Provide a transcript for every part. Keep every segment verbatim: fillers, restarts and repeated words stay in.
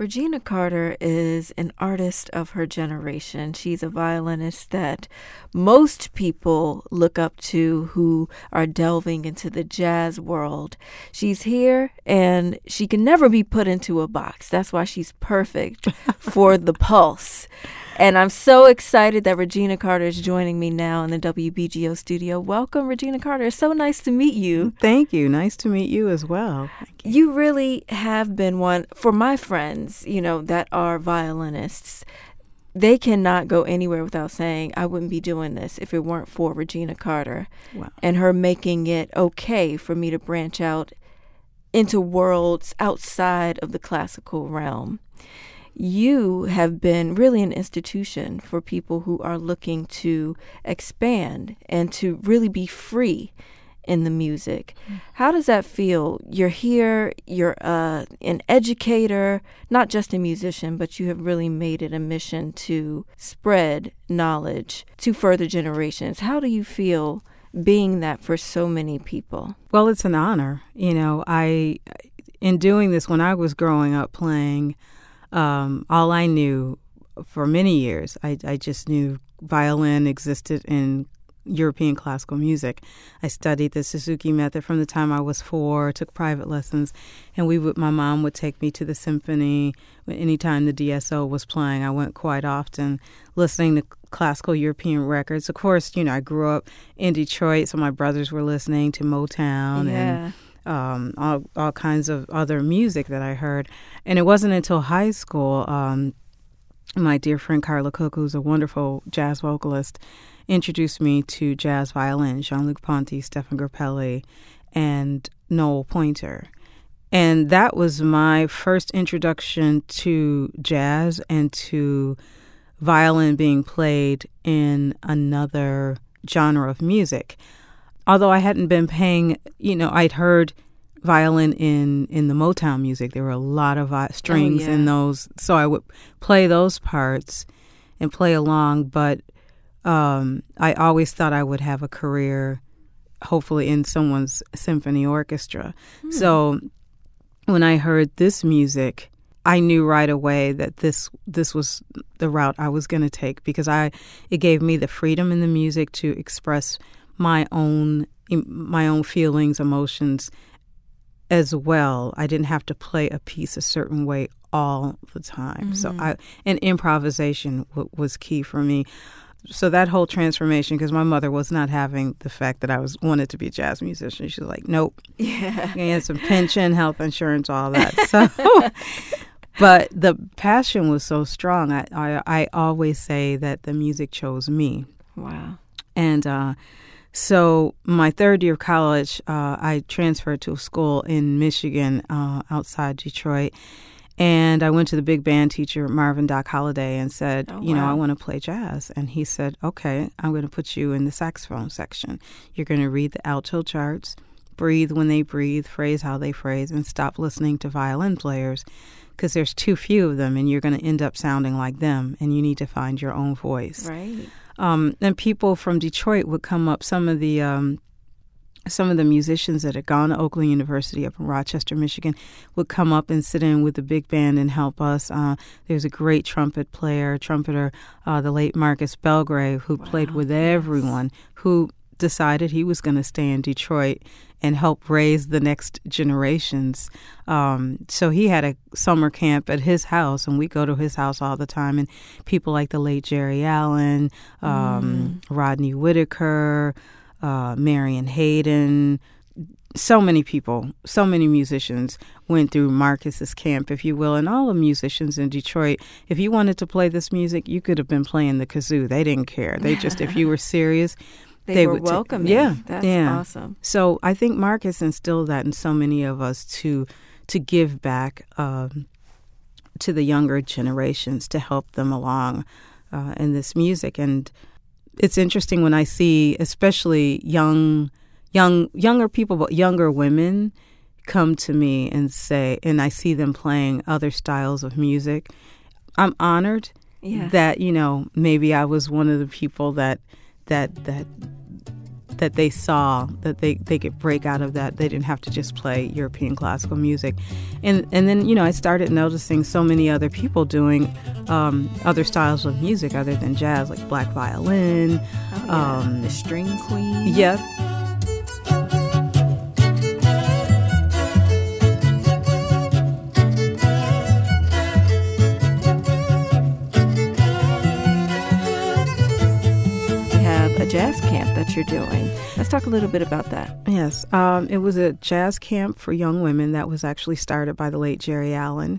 Regina Carter is an artist of her generation. She's a violinist that most people look up to who are delving into the jazz world. She's here and she can never be put into a box. That's why she's perfect for the pulse. And I'm so excited that Regina Carter is joining me now in the W B G O studio. Welcome, Regina Carter. It's so nice to meet you. Thank you. Nice to meet you as well. You. you really have been one, for my friends, you know, that are violinists. They cannot go anywhere without saying, I wouldn't be doing this if it weren't for Regina Carter. Wow. And her making it okay for me to branch out into worlds outside of the classical realm. You have been really an institution for people who are looking to expand and to really be free in the music. Mm. How does that feel? You're here, you're uh, an educator, not just a musician, but you have really made it a mission to spread knowledge to further generations. How do you feel being that for so many people? Well, it's an honor. You know, I, in doing this, when I was growing up playing, Um, all I knew for many years, I, I just knew violin existed in European classical music. I studied the Suzuki method from the time I was four, took private lessons, and we would, my mom would take me to the symphony. Anytime the D S O was playing, I went quite often listening to classical European records. Of course, you know, I grew up in Detroit, so my brothers were listening to Motown yeah. and Um, all, all kinds of other music that I heard. And it wasn't until high school, um, my dear friend Carla Cook, who's a wonderful jazz vocalist, introduced me to jazz violin, Jean-Luc Ponty, Stefan Grappelli, and Noel Pointer. And that was my first introduction to jazz and to violin being played in another genre of music. Although I hadn't been paying, you know, I'd heard violin in, in the Motown music. There were a lot of vi- strings oh, yeah. in those. So I would play those parts and play along. But um, I always thought I would have a career, hopefully, in someone's symphony orchestra. Hmm. So when I heard this music, I knew right away that this this was the route I was going to take, because I it gave me the freedom in the music to express my own my own feelings, emotions as well. I didn't have to play a piece a certain way all the time. Mm-hmm. So I and improvisation w- was key for me. So that whole transformation, because my mother was not having the fact that I was wanted to be a jazz musician. She was like, nope. Yeah. And some pension, health insurance, all that. So but the passion was so strong. I, I, I always say that the music chose me. Wow. And uh So my third year of college, uh, I transferred to a school in Michigan uh, outside Detroit. And I went to the big band teacher, Marvin Doc Holliday, and said, oh, you wow. know, I want to play jazz. And he said, okay, I'm going to put you in the saxophone section. You're going to read the alto charts, breathe when they breathe, phrase how they phrase, and stop listening to violin players, because there's too few of them and you're going to end up sounding like them, and you need to find your own voice. Right. Um, and people from Detroit would come up. Some of the um, some of the musicians that had gone to Oakland University up in Rochester, Michigan, would come up and sit in with the big band and help us. Uh, there's a great trumpet player, trumpeter, uh, the late Marcus Belgrave, who wow, played with yes. everyone, who decided he was going to stay in Detroit and help raise the next generations. Um, so he had a summer camp at his house, and we go to his house all the time. And people like the late Jerry Allen, um, mm. Rodney Whitaker, uh, Marion Hayden, so many people, so many musicians went through Marcus's camp, if you will. And all the musicians in Detroit, if you wanted to play this music, you could have been playing the kazoo. They didn't care. They just, if you were serious, They, they were would t- welcoming. Yeah, That's yeah. awesome. So I think Marcus instilled that in so many of us to to give back um, to the younger generations, to help them along uh, in this music. And it's interesting when I see, especially young, young, younger people, but younger women, come to me and say, and I see them playing other styles of music. I'm honored yeah. that, you know, maybe I was one of the people that that that that they saw that they, they could break out of that. They didn't have to just play European classical music. And and then, you know, I started noticing so many other people doing um, other styles of music other than jazz, like black violin. Oh, yeah. um, the string queen. Yeah. A jazz camp that you're doing. Let's talk a little bit about that. Yes. Um, it was a jazz camp for young women that was actually started by the late Jerry Allen.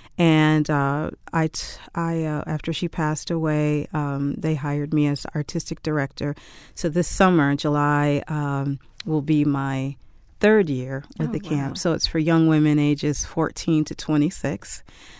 And uh, I, t- I uh, after she passed away, um, they hired me as artistic director. So this summer, July, um, will be my third year with oh, the camp. wow. So it's for young women ages fourteen to twenty-six.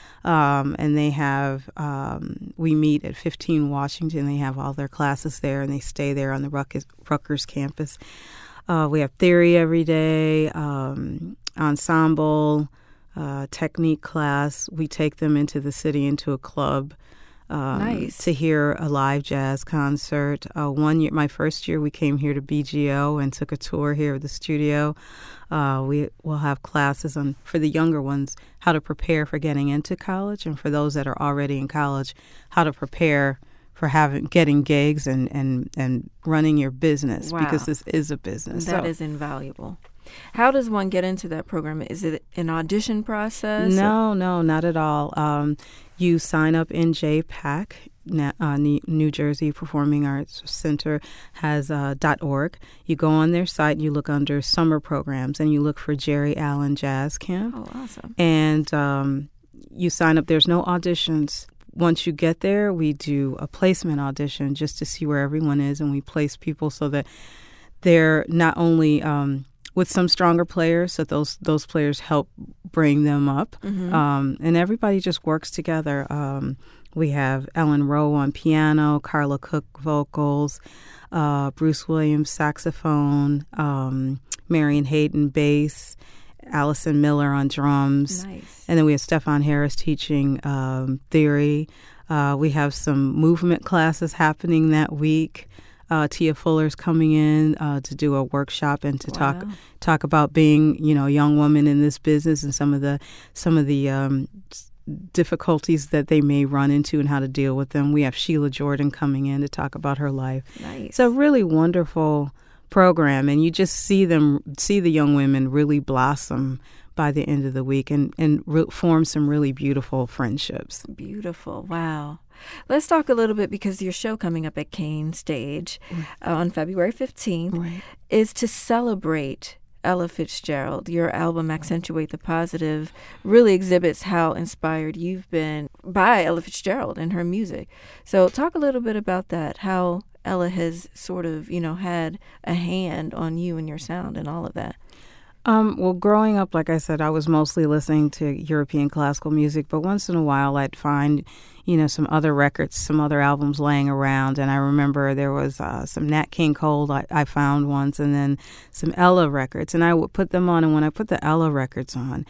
Um, and they have, um, we meet at fifteen Washington. They have all their classes there, and they stay there on the Rutgers, Rutgers campus. Uh, we have theory every day, um, ensemble, uh, technique class. We take them into the city, into a club. Um, nice. To hear a live jazz concert. Uh, one year, my first year, we came here to B G O and took a tour here of the studio. Uh, we will have classes on, for the younger ones, how to prepare for getting into college, and for those that are already in college, how to prepare for having getting gigs and, and, and running your business. Wow. Because this is a business. That so. is invaluable. How does one get into that program? Is it an audition process? No, or? no, not at all. Um, you sign up in J PAC, uh, New Jersey Performing Arts Center has uh, .org. You go on their site, you look under summer programs, and you look for Jerry Allen Jazz Camp. Oh, awesome. And um, you sign up. There's no auditions. Once you get there, we do a placement audition just to see where everyone is, and we place people so that they're not only um, with some stronger players, so those those players help bring them up, mm-hmm. um, and everybody just works together. Um, we have Ellen Rowe on piano, Carla Cook vocals, uh, Bruce Williams saxophone, um, Marion Hayden bass, Allison Miller on drums. Nice. And then we have Stefan Harris teaching um, theory. Uh, we have some movement classes happening that week. Uh, Tia Fuller's coming in uh, to do a workshop and to wow. talk talk about being, you know, a young woman in this business and some of the some of the um, difficulties that they may run into and how to deal with them. We have Sheila Jordan coming in to talk about her life. Nice. It's a really wonderful program, and you just see them, see the young women really blossom by the end of the week and, and re- form some really beautiful friendships. Beautiful. Wow. Let's talk a little bit, because your show coming up at Kane Stage Right. uh, on February fifteenth Right. is to celebrate Ella Fitzgerald. Your album, Accentuate the Positive, really exhibits how inspired you've been by Ella Fitzgerald and her music. So talk a little bit about that, how Ella has sort of, you know, had a hand on you and your sound and all of that. Um, well, growing up, like I said, I was mostly listening to European classical music, but once in a while I'd find, you know, some other records, some other albums laying around. And I remember there was uh, some Nat King Cole I, I found once, and then some Ella records. And I would put them on, and when I put the Ella records on,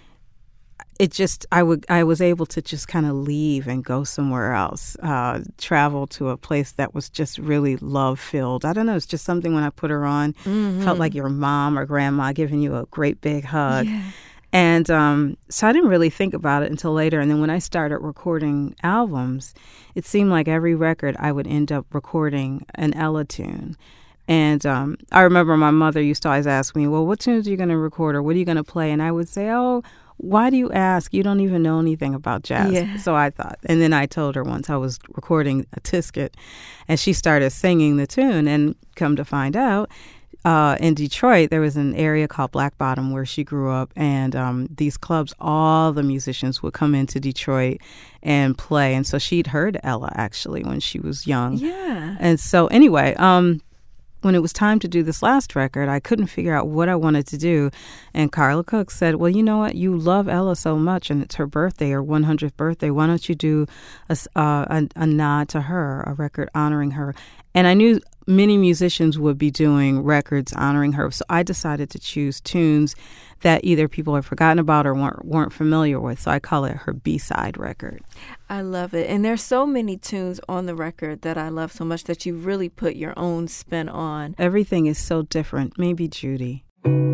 it just, I would, I was able to just kind of leave and go somewhere else, uh, travel to a place that was just really love-filled. I don't know, it's just something when I put her on, Mm-hmm. felt like your mom or grandma giving you a great big hug. Yeah. And um, so I didn't really think about it until later. And then when I started recording albums, it seemed like every record I would end up recording an Ella tune. And um, I remember my mother used to always ask me, well, what tunes are you going to record, or what are you going to play? And I would say, oh, why do you ask? You don't even know anything about jazz. Yeah. So I thought. And then I told her once I was recording a Tisket, and she started singing the tune. And come to find out, uh, in Detroit, there was an area called Black Bottom where she grew up. And um, these clubs, all the musicians would come into Detroit and play. And so she'd heard Ella, actually, when she was young. Yeah. And so anyway, um, when it was time to do this last record, I couldn't figure out what I wanted to do. And Carla Cook said, well, you know what? You love Ella so much, and it's her birthday, her one hundredth birthday. Why don't you do a, uh, a, a nod to her, a record honoring her? And I knew many musicians would be doing records honoring her. So I decided to choose tunes that either people have forgotten about or weren't, weren't familiar with. So I call it her B-side record. I love it. And there's so many tunes on the record that I love so much that you really put your own spin on. Everything is so different. Maybe Judy.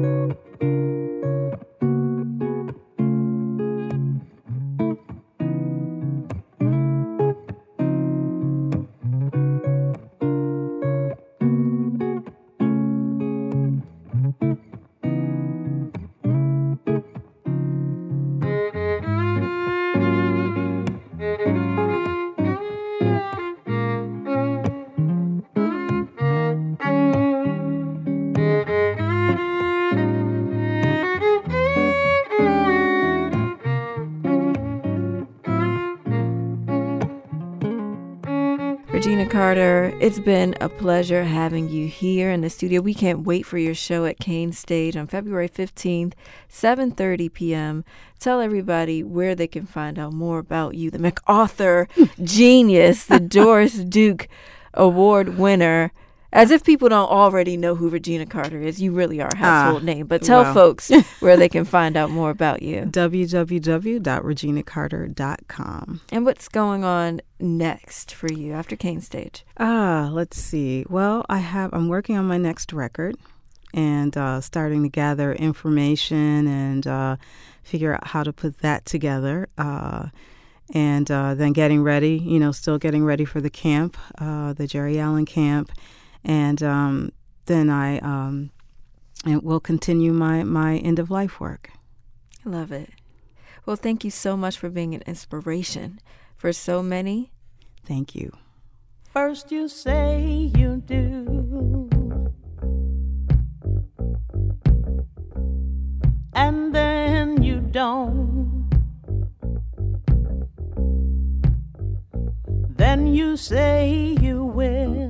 Regina Carter, it's been a pleasure having you here in the studio. We can't wait for your show at Kane Stage on February fifteenth, seven thirty p.m. Tell everybody where they can find out more about you, the MacArthur genius, the Doris Duke Award winner. As if people don't already know who Regina Carter is. You really are a household ah, name. But tell well. folks where they can find out more about you. w w w dot regina carter dot com. And what's going on next for you after Kane Stage? Ah, let's see. Well, I have, I'm working on my next record and uh, starting to gather information and uh, figure out how to put that together. Uh, and uh, then getting ready, you know, still getting ready for the camp, uh, the Jerry Allen camp. And um, then I um, and will continue my, my end-of-life work. I love it. Well, thank you so much for being an inspiration for so many. Thank you. First you say you do, and then you don't. Then you say you will,